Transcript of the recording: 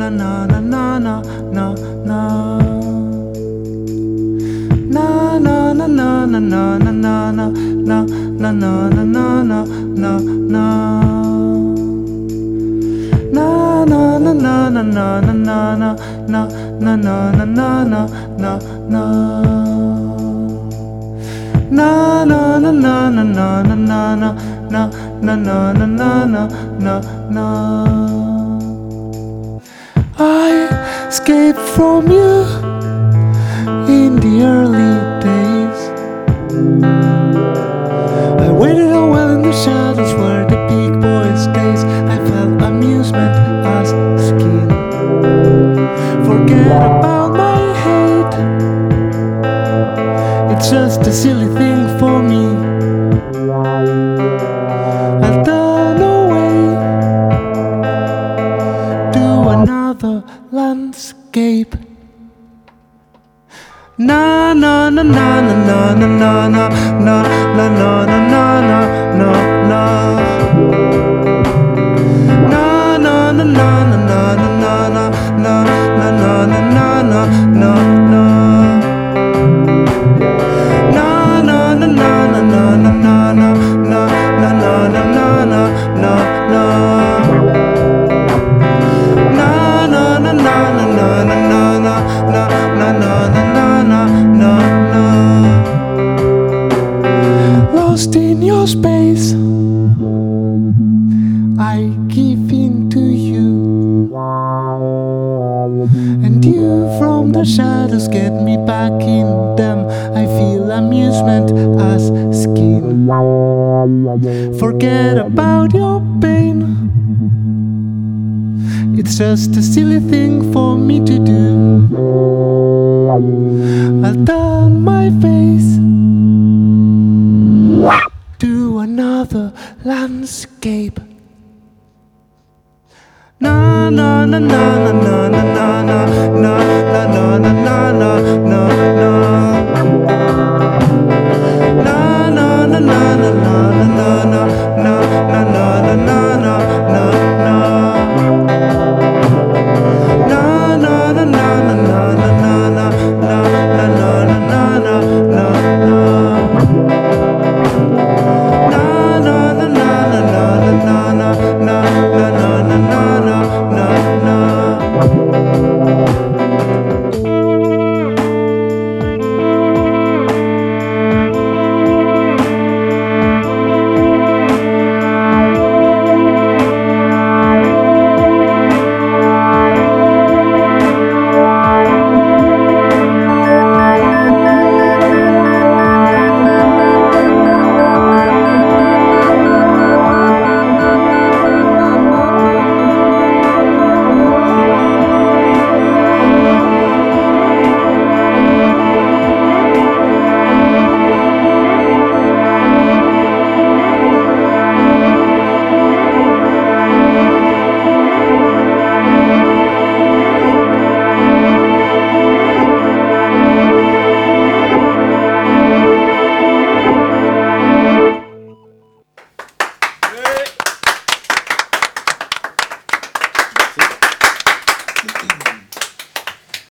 na na na na na na na. Na na na na na na na na na na na na na na na na na. Na na na na na na na na na na na na na na na na. Na na na na na na na na na na na na na na na na. I escaped from you in the early days. I waited a while in the shadows where the big boy stays. I felt amusement as skin. Forget about my hate. It's just a silly thing for me. I'll turn away to another landscape. Na na na na na na na na na na na na na na na na. Na na na na na na na na na na na na na na na na. Na na na na na na na na na na na na na na na na. Na na na na na na na na na na na na na. Lost in your space, I give in to you, and you from the shadows get me back in them. I feel amusement as skin. Forget about your pain. It's just a silly thing for me to do. I'll turn my face to another landscape. Na na na na na na na na.